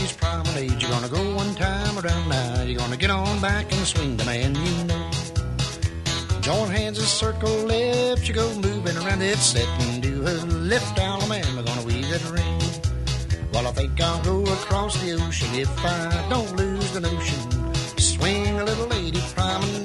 ladies' promenade. You're gonna go one time around now. You're gonna get on back and swing the man you know. Join hands and circle left. You go moving around it, set and do a lift. Alabama, gonna weave that ring. Well, I think I'll go across the ocean if I don't lose the notion. Swing a little lady promenade.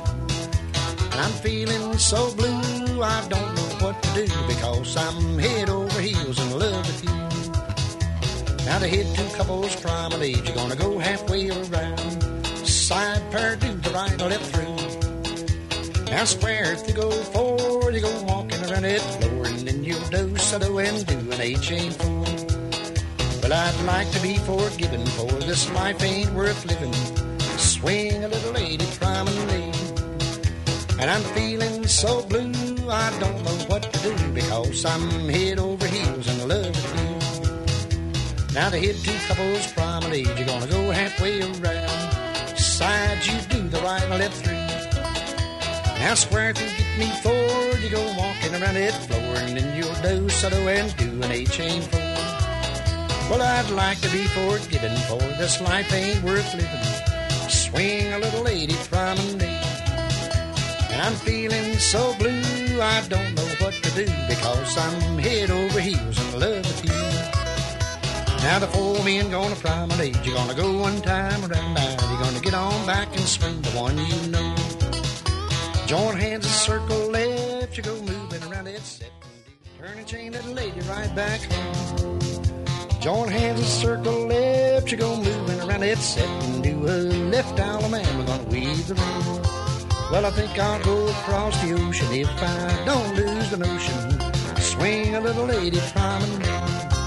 And I'm feeling so blue, I don't know what to do, because I'm head over heels in love with you. Now to hit two couples promenade, you're gonna go halfway around. Side pair to the right, left through. Now square to go forward, you go walking around it floor, and then you'll do so and do an A-chain 4. Well, I'd like to be forgiven, for this life ain't worth living. Swing a little lady promenade. And I'm feeling so blue, I don't know what to do, because I'm head over heels in love with you. Now to hit two couples promenade, you're gonna go halfway around. Sides you do the right and left through. Now square to get me forward, you go walking around it floor, and then you'll do so and do an A-chain 4. Well, I'd like to be forgiven, for this life ain't worth living. Swing a little lady promenade. And I'm feeling so blue, I don't know what to do, because I'm head over heels in love with you. Now the four men gonna promenade, you're gonna go one time around now. You're gonna get on back and swing the one you know. Join hands and circle left, you go moving around it, set and do. Turn and chain that lady right back home. Join hands and circle left, you go moving around it, set and do a left. Alabama, we're gonna weave the ring. Well, I think I'll go across the ocean if I don't lose the notion. Swing a little lady promenade.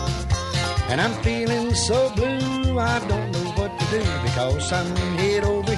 And I'm feeling so blue, I don't know what to do, because I'm head over